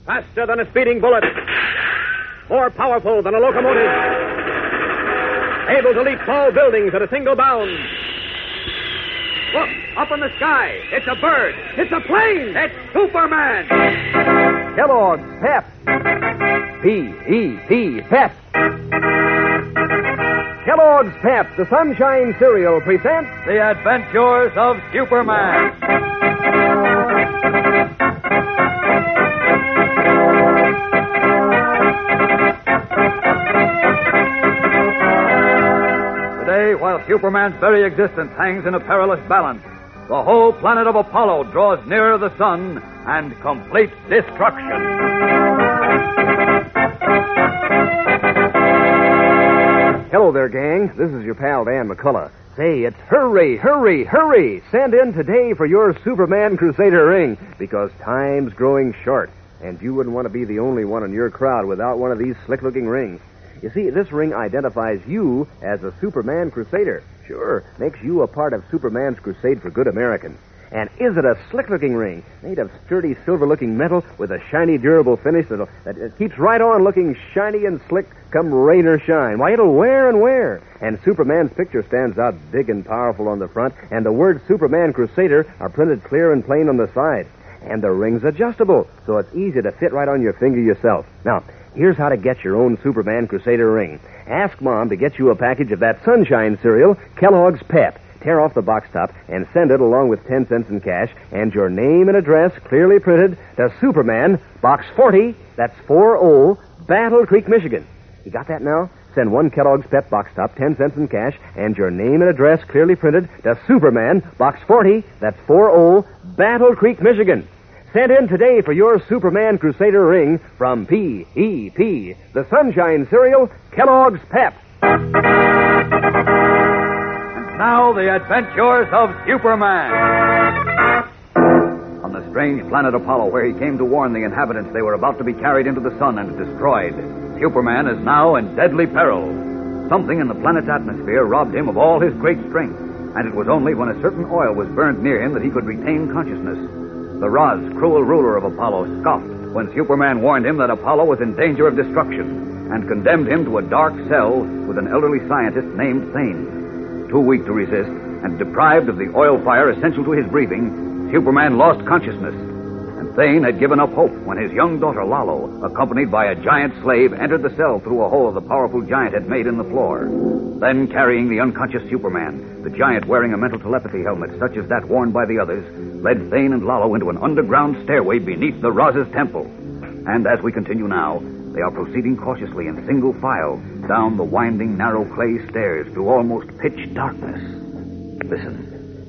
Faster than a speeding bullet. More powerful than a locomotive. Able to leap tall buildings at a single bound. Look, up in the sky. It's a bird. It's a plane. It's Superman. Kellogg's Pep. P-E-P, Pep. Kellogg's Pep, the Sunshine Cereal, presents The Adventures of Superman. Today, while Superman's very existence hangs in a perilous balance, the whole planet of Apollo draws nearer the sun and complete destruction. Hello there, gang. This is your pal, Dan McCullough. Say, it's hurry, hurry, hurry. Send in today for your Superman Crusader ring, because time's growing short, and you wouldn't want to be the only one in your crowd without one of these slick-looking rings. You see, this ring identifies you as a Superman Crusader. Sure, makes you a part of Superman's crusade for good Americans. And is it a slick-looking ring, made of sturdy, silver-looking metal with a shiny, durable finish that keeps right on looking shiny and slick come rain or shine? Why, it'll wear and wear. And Superman's picture stands out big and powerful on the front, and the words Superman Crusader are printed clear and plain on the side. And the ring's adjustable, so it's easy to fit right on your finger yourself. Now, here's how to get your own Superman Crusader ring. Ask Mom to get you a package of that Sunshine cereal, Kellogg's Pep. Tear off the box top and send it along with 10 cents in cash and your name and address clearly printed to Superman, Box 40, that's 40, Battle Creek, Michigan. You got that now? Send one Kellogg's Pep box top, 10 cents in cash, and your name and address clearly printed to Superman, Box 40, that's 40, Battle Creek, Michigan. Send in today for your Superman Crusader ring from P.E.P., the Sunshine cereal, Kellogg's Pep. Now, the adventures of Superman. On the strange planet Apollo, where he came to warn the inhabitants they were about to be carried into the sun and destroyed, Superman is now in deadly peril. Something in the planet's atmosphere robbed him of all his great strength, and it was only when a certain oil was burned near him that he could retain consciousness. The Roz, cruel ruler of Apollo, scoffed when Superman warned him that Apollo was in danger of destruction and condemned him to a dark cell with an elderly scientist named Thane. Too weak to resist, and deprived of the oil fire essential to his breathing, Superman lost consciousness. And Thane had given up hope when his young daughter, Lalo, accompanied by a giant slave, entered the cell through a hole the powerful giant had made in the floor. Then, carrying the unconscious Superman, the giant wearing a mental telepathy helmet such as that worn by the others, led Thane and Lalo into an underground stairway beneath the Roz's temple. And as we continue now, they are proceeding cautiously in single file down the winding, narrow clay stairs through almost pitch darkness. Listen.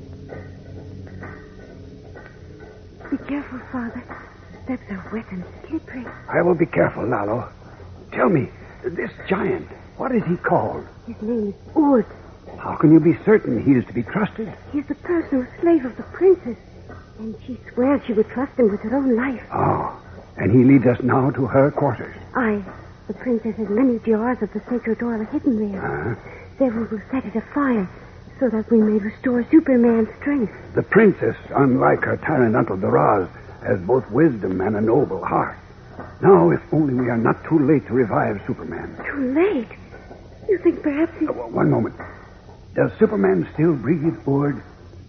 Be careful, Father. The steps are wet and slippery. I will be careful, Lalo. Tell me, this giant, what is he called? His name is Ord. How can you be certain he is to be trusted? He's the personal slave of the princess, and she swears she would trust him with her own life. Oh, and he leads us now to her quarters. Aye. The princess has many jars of the sacred oil hidden there. There we will set it afire so that we may restore Superman's strength. The princess, unlike her tyrant uncle the Roz, has both wisdom and a noble heart. Now, if only we are not too late to revive Superman. Too late? You think perhaps he... One moment. Does Superman still breathe, Ord?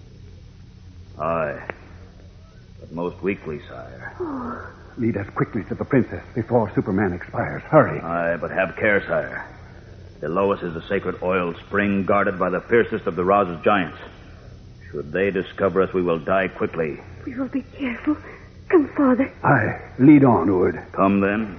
Aye, but most weakly, sire. Oh. Lead us quickly to the princess before Superman expires. Hurry. Aye, but have care, sire. Below us is a sacred oil spring guarded by the fiercest of the Roz's giants. Should they discover us, we will die quickly. We will be careful. Come, Father. Aye, lead on, Ord. Come, then.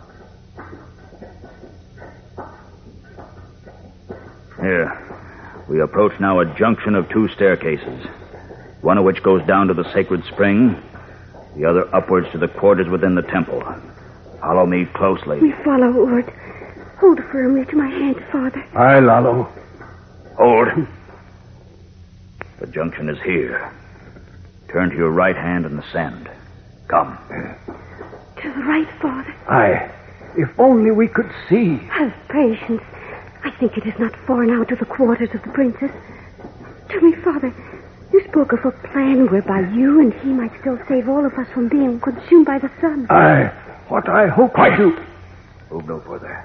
Here. We approach now a junction of two staircases, one of which goes down to the sacred spring, the other upwards to the quarters within the temple. Follow me closely. We follow, Ord. Hold firmly to my hand, Father. Aye, Lalo. Hold. The junction is here. Turn to your right hand and ascend. Come. To the right, Father. Aye. If only we could see. Have patience. I think it is not far now to the quarters of the princess. Tell me, Father, you spoke of a plan whereby you and he might still save all of us from being consumed by the sun. Aye. What I hope I do. Move no further.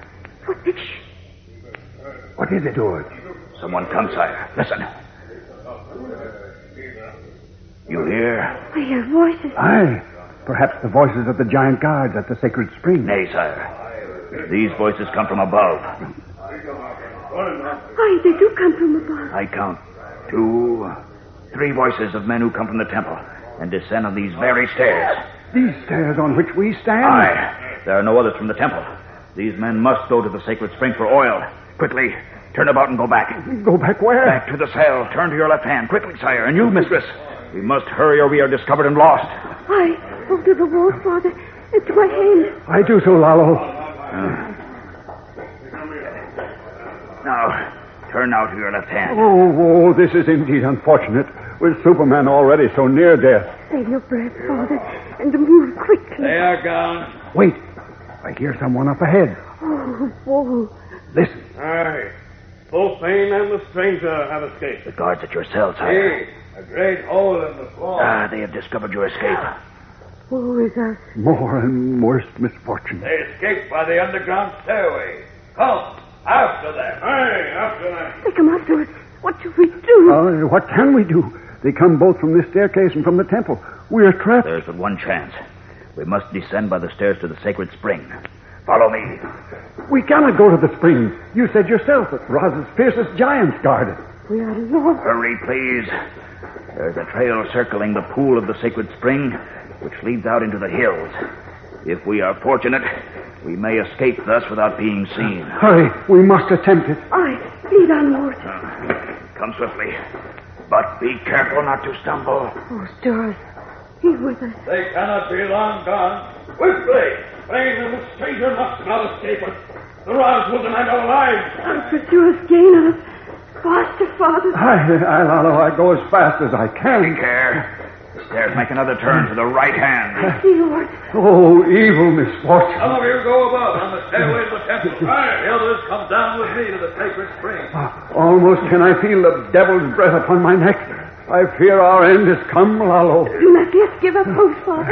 What is it, George? Someone comes, sire. Listen. You hear? I hear voices. Aye. Perhaps the voices of the giant guards at the sacred spring. Nay, sire. These voices come from above. Aye, they do come from above. I count 2, 3 voices of men who come from the temple and descend on these very stairs. These stairs on which we stand? Aye. There are no others from the temple. These men must go to the sacred spring for oil. Quickly, turn about and go back. Go back where? Back to the cell. Turn to your left hand. Quickly, sire. And you, mistress. We must hurry or we are discovered and lost. Aye, over to the wall, Father. It's my hand. I do so, Lalo. Now, turn now to your left hand. Oh, this is indeed unfortunate. With Superman already so near death. Save your breath, Father, and move quickly. They are gone. Wait. I hear someone up ahead. Oh, whoa. Listen. Aye. Both Thane and the stranger have escaped. The guards at your cell, sire. Hey, a great hole in the floor. They have discovered your escape. Woe is us. More and worse misfortune. They escaped by the underground stairway. Come, after them. Aye, after them. They come after us. What shall we do? What can we do? They come both from this staircase and from the temple. We are trapped. There's but one chance. We must descend by the stairs to the sacred spring. Follow me. We cannot go to the spring. You said yourself that Roz's fiercest giants guard it. We are lost. Hurry, please. There's a trail circling the pool of the sacred spring, which leads out into the hills. If we are fortunate, we may escape thus without being seen. Hurry, we must attempt it. Aye, lead on, Lord. Come swiftly. But be careful not to stumble. Oh, stir us. Be with us. They cannot be long gone. Quickly! Thane and the stranger must not escape us. The Roz will demand our lives. Our pursuers gain on us. Faster, Father. Aye, Lalo, I go as fast as I can. Take care. The stairs make another turn to the right hand. See, Lord. Oh, evil misfortune. Some of you go above on the stairway to the temple. Aye. The others come down with me to the sacred spring. Almost can I feel the devil's breath upon my neck. I fear our end has come, Lalo. Do not yet give up hope, Father.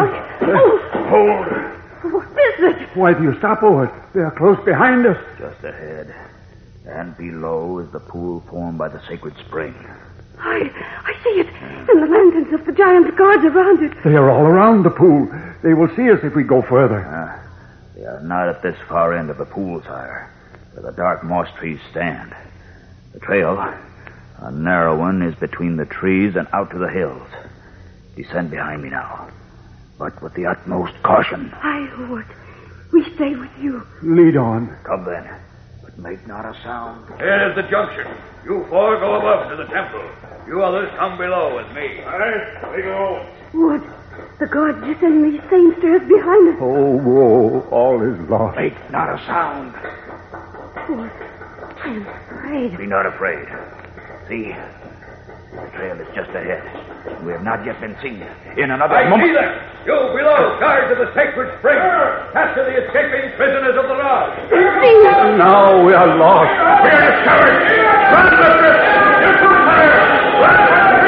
Hold. What is it? Why do you stop over? They are close behind us. Just ahead. And below is the pool formed by the sacred spring. I see it. And the lanterns of the giant's guards around it. They are all around the pool. They will see us if we go further. They are not at this far end of the pool, sire, where the dark moss trees stand. The trail, a narrow one, is between the trees and out to the hills. Descend behind me now, but with the utmost caution. Aye, Lord. We stay with you. Lead on. Come then, but make not a sound. Here is the junction. You 4 go above to the temple. You others come below with me. Aye, we go. Wood, the guards descend these same stairs behind us. Oh, whoa, all is lost. Make not a sound. Wood, I am afraid. Be not afraid. See, the trail is just ahead. We have not yet been seen. In another I moment... see them. You below, guards of the sacred spring. Capture the escaping prisoners of the Roz. Now we are lost. We are discovered. Run, mistress. You're too tired. Run,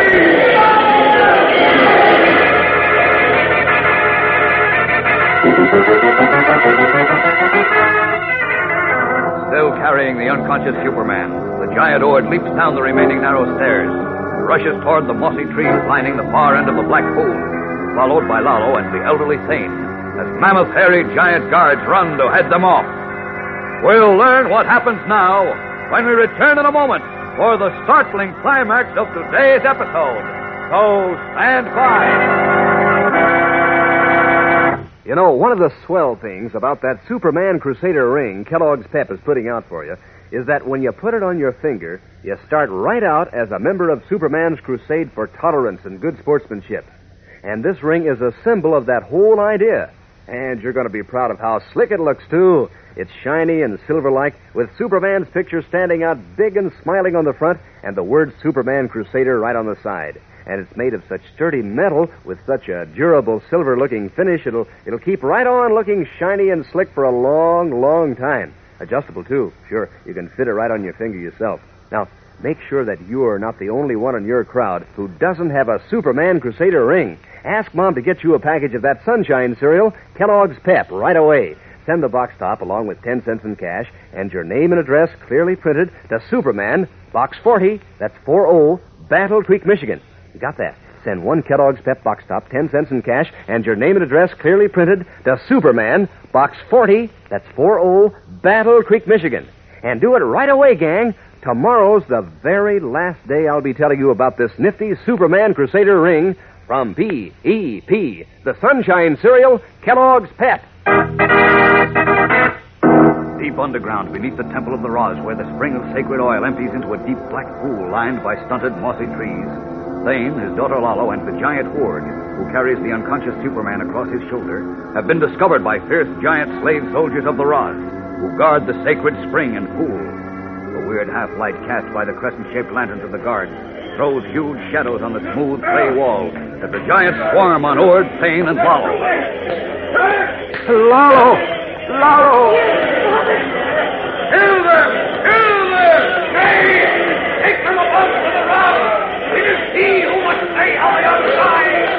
Still carrying the unconscious Superman, the giant Ord leaps down the remaining narrow stairs and rushes toward the mossy trees lining the far end of the black pool, followed by Lalo and the elderly Thane, as mammoth hairy giant guards run to head them off. We'll learn what happens now when we return in a moment for the startling climax of today's episode. So stand by. You know, one of the swell things about that Superman Crusader ring Kellogg's Pep is putting out for you is that when you put it on your finger, you start right out as a member of Superman's crusade for tolerance and good sportsmanship. And this ring is a symbol of that whole idea. And you're going to be proud of how slick it looks, too. It's shiny and silver-like, with Superman's picture standing out big and smiling on the front, and the word Superman Crusader right on the side. And it's made of such sturdy metal with such a durable silver-looking finish, it'll keep right on looking shiny and slick for a long, long time. Adjustable, too. Sure, you can fit it right on your finger yourself. Now, make sure that you're not the only one in your crowd who doesn't have a Superman Crusader ring. Ask Mom to get you a package of that Sunshine cereal, Kellogg's Pep, right away. Send the box top along with 10 cents in cash and your name and address clearly printed to Superman, Box 40, that's 40, Battle Creek, Michigan. You got that? Send one Kellogg's Pep box top, 10 cents in cash, and your name and address clearly printed to Superman, Box 40, that's 40, Battle Creek, Michigan. And do it right away, gang. Tomorrow's the very last day I'll be telling you about this nifty Superman Crusader ring from P.E.P., the Sunshine cereal, Kellogg's Pep. Deep underground, beneath the Temple of the Roz, where the spring of sacred oil empties into a deep black pool lined by stunted, mossy trees, Thane, his daughter Lalo, and the giant Horde, who carries the unconscious Superman across his shoulder, have been discovered by fierce giant slave soldiers of the Roz, who guard the sacred spring and pool. The weird half-light cast by the crescent-shaped lanterns of the guards throws huge shadows on the smooth clay wall as the giants swarm on Horde, Thane, and Lalo. Lalo! Lalo! Kill them! Kill them! Hey! Take them above to the Roz! It is he who must stay on the other side!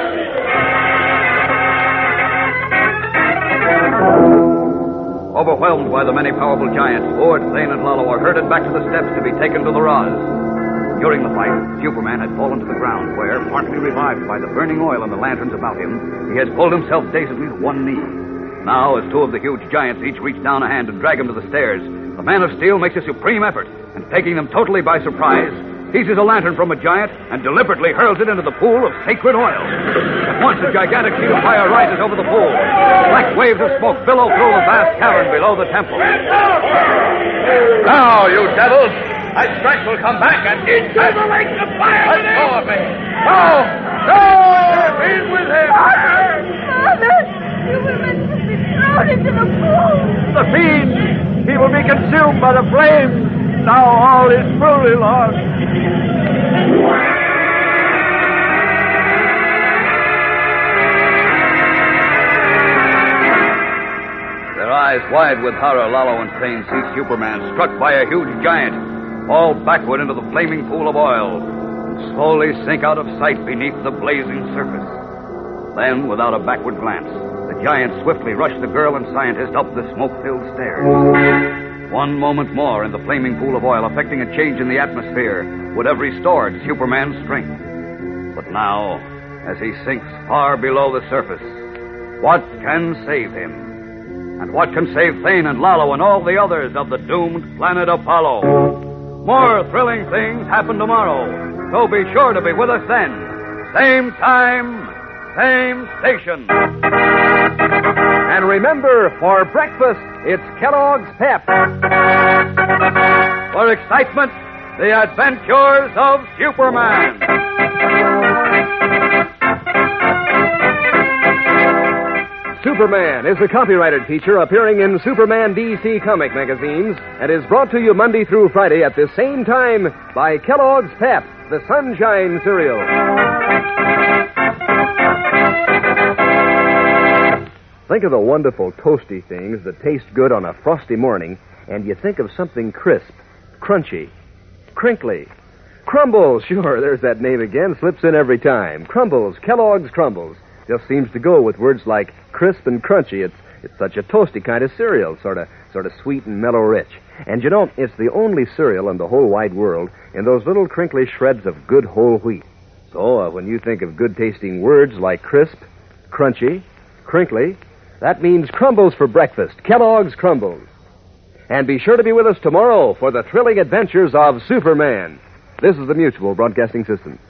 Overwhelmed by the many powerful giants, Horde, Thane, and Lalo are herded back to the steps to be taken to the Roz. During the fight, Superman had fallen to the ground, where, partly revived by the burning oil and the lanterns about him, he has pulled himself dazedly to one knee. Now, as two of the huge giants each reach down a hand and drag him to the stairs, the Man of Steel makes a supreme effort, and taking them totally by surprise, seizes a lantern from a giant and deliberately hurls it into the pool of sacred oil. At once, a gigantic sheet of fire rises over the pool. Black waves of smoke billow through the vast cavern below the temple. Now, you devils! My strength will come back and into the lake of fire! Let go of me! No! No! He's with him! Father! You were meant to be thrown into the pool! The fiend! He will be consumed by the flames! Now all is truly lost! Their eyes wide with horror, Lalo and Thane see Superman struck by a huge giant, fall backward into the flaming pool of oil, and slowly sink out of sight beneath the blazing surface. Then, without a backward glance, the giant swiftly rushed the girl and scientist up the smoke-filled stairs. One moment more in the flaming pool of oil, affecting a change in the atmosphere, would have restored Superman's strength. But now, as he sinks far below the surface, what can save him? And what can save Thane and Lalo and all the others of the doomed planet Apollo? More thrilling things happen tomorrow, so be sure to be with us then. Same time, same station. And remember, for breakfast, it's Kellogg's Pep. For excitement, the adventures of Superman. Superman is a copyrighted feature appearing in Superman DC comic magazines and is brought to you Monday through Friday at this same time by Kellogg's Pep, the Sunshine cereal. Think of the wonderful toasty things that taste good on a frosty morning, and you think of something crisp, crunchy, crinkly. Crumbles, sure, there's that name again, slips in every time. Crumbles, Kellogg's Crumbles. Just seems to go with words like crisp and crunchy. It's such a toasty kind of cereal, sort of sweet and mellow rich. And you know, it's the only cereal in the whole wide world in those little crinkly shreds of good whole wheat. So when you think of good-tasting words like crisp, crunchy, crinkly, that means Crumbles for breakfast, Kellogg's Crumbles. And be sure to be with us tomorrow for the thrilling adventures of Superman. This is the Mutual Broadcasting System.